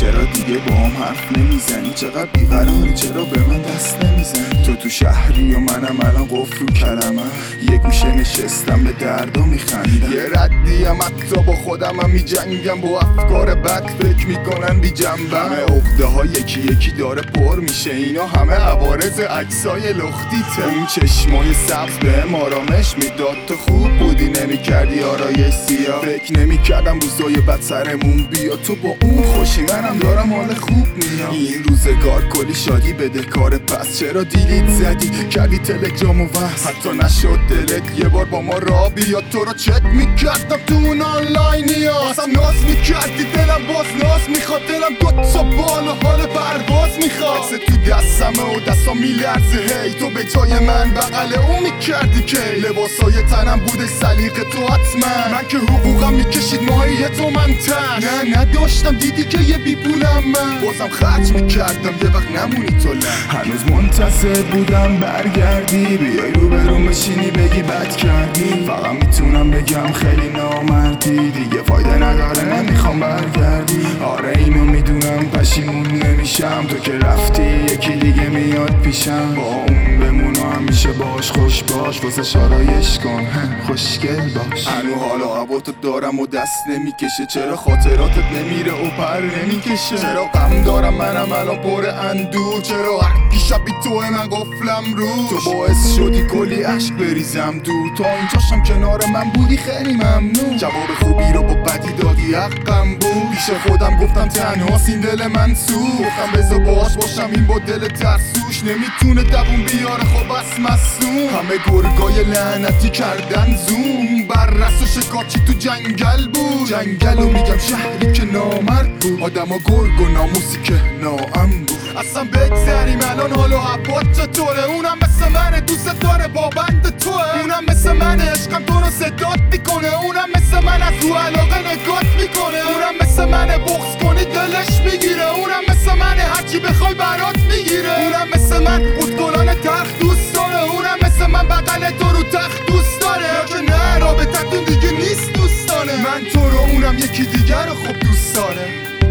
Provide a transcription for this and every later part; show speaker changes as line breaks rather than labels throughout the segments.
چرا دیگه با هم حرف نمیزنی؟ چقدر بیقراری، چرا به من دست نمیزنی؟ تو شهری و منم الان قفل رو کلمه، یک گوشه نشستم به درد و میخندم. یه ردیم حتی با خودم میجنگم، با افکار بد فکر میکنن بی جنبه. همه عقده ها یکی یکی داره پر میشه، اینا همه عوارض عکسای لختیته. اون چشمای سبز بهم آرامش میداد، تو خوب بودی نمیکردی آرایش سیاه. فکر نمیکردم روزای بد سرمون بیا، تو با اون خوشی منم دارم حال خوب میاد. این روزگار کلی شادی بده کار، پس چرا دیلیت زدی کردی تلگرامو وصل؟ حتی نشد دلت یه بار با ما را بیاد، تو رو چک میکردم تو اون آنلاینی ها. اصلا ناز میکردی دلم باز ناز میخواد، دلم دوتا بال و حال پرواز میخواد. عکس تو دستمه و دستم میلرزه، هی تو به جای من بغل اون میکردی که لباسای تنم بوده سلیقه تو حتما. من که حقوقم میکشید ماهی تو من تن، نه نداشتم دیدی که یه بی پولم من بازم خرج میکردم یه وقت نمونی تو لن. هنوز منتظر بودم برگردی، بیای رو برون بشینی بگی بد کردی. فقط میتونم بگم خیلی نامردی، دیگه فایده نداره نمیخوام برگردی. آره اینو میدونم پشیمون نمیشم، تو که رفتی یکی دیگه میاد پیشم. با اون بمون و همیشه باش خوش باش، واسه شارایش کن خوشگل باش. هنو حالا هوا تو دارم و دست نمیکشه، چرا خاطراتت نمیره و پر نمیکشه؟ چرا غم دارم منم الان پر اندوه؟ چرا هرکی شبی توه من قفلم رو؟ تو باعث شدی کلی عشق بریزم دور، تا اینجاشم کنار من بودی خیلی ممنون. جواب خوبی رو با بدی دادی حقم بود، پیش خودم گفتم تنها سین دل من سو. گفتم بذار باش باشم این با دل ترسوش، نمیتونه دوون بیاره خب بس مصوم. همه گرگای لعنتی کردن زوم، بر رس و شکاچی تو جنگل بود. جنگلو میگم شهری که نامرد بود، آدم ها گرگ و ناموسی که ناام بود. اصلا بگذریم الان حالا عباد چطوره؟ اونم مثل منه دوست داره با بند توه، اونم مثل منه عشقم تو رو صدات میکنه، اونم مثل من از رو علاقه نگات میکنه، اونم مثل منه بغض کنی دلش میگیره، اونم مثل منه هرچی بخوای برات میگیره، اونم مثل من خودگلان تخت دوست داره، اونم مثل من بغل تو رو تخت دوست داره. یا که نه رابطتون دیگه نیست دوستانه، من تو رو اونم یکی دیگر رو خوب دوست داره.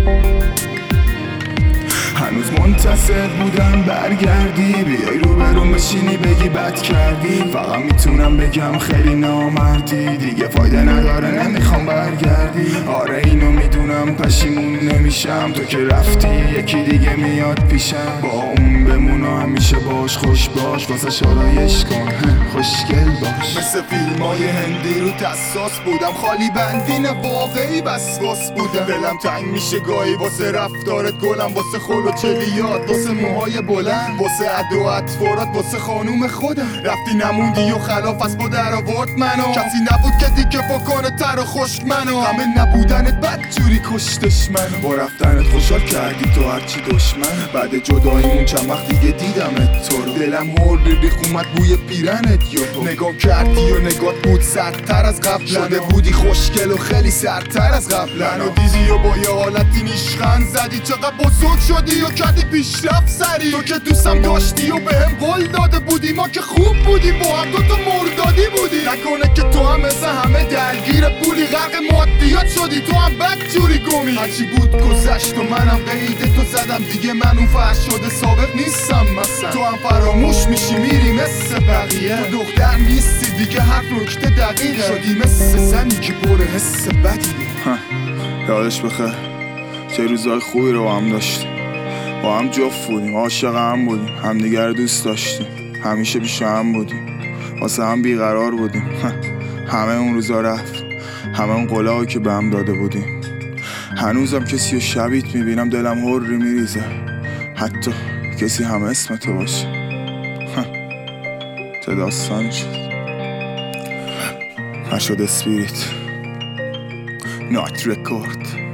هنوز منتظر بودم برگردی، بیای رو برون بشینی بگی بد کردی. فقط میتونم بگم خیلی نامردی، دیگه فایده نداره نمیخوام برگردی. آره اینو میدونم پشیمون نمیشم، تو که رفتی یکی دیگه میاد پیشم. با اون بمون و همیشه باش خوش باش، واسه شارایش کن خوشگل باش. مثل فیلمای هندی رو حساس بودم، خالی بندین واقعی وسواس بودم. دلم تنگ میشه گاهی واسه رفتارت گلم، واسه چلیات، واسه موهای بلند، واسه عد و اطفارات، واسه خانوم خودم. رفتی نموندی و خلاف از با در آورد منو، کسی نبود که دیگه بکنه تر و خشک منو. همه نبودنت بدجوری کشتش منو، با رفتنت خوشحال کردی تو هرچی دشمن. بعد جداییمون چند وقت دیگه دیدمت تو رو، دلم هول ریخ اومد بوی پیرنت یهو. نگاه کردی و نگات بود سردتر از قبل، شده بودی خوشگل و خیلی سردتر از قبل. منو دیدی و با یه حالتی نیشخند زدی، چقدر بزرگ شدی و کردی پیشرفت سری. تو که دوستم داشتی و بهم قول داده بودی، ما که خوب بودیم با هم، تو مردادی بودی. نکنه که تو هم مثل همه درگیر پولی، غرق مادیات شدی تو هم بدجوری گمی. هرچی بود گذشت و منم قید تو زدم، دیگه من اون فرش شده سابق نیستم مثلا. تو هم فراموش میشی میری مثل بقیه، تو دختر نیستی دیگه هر نکته دقیقه. شدی مثل زنی که پر حس بدی بود. یادش بخیر چه روزای خوبی رو با هم داشتیم، با هم جفت بودیم، عاشق هم بودیم، همدیگر رو دوست داشتیم، همیشه پیش هم بودیم، واسه هم بیقرار بودیم. همه اون روزا رفت، همه اون قلاهایی که به هم داده بودیم. هنوزم کسی رو شبیت میبینم دلم هوری میریزه، حتی کسی هم اسم تو باشه. چه داستان شد نشد اسپیریت نات رکورد.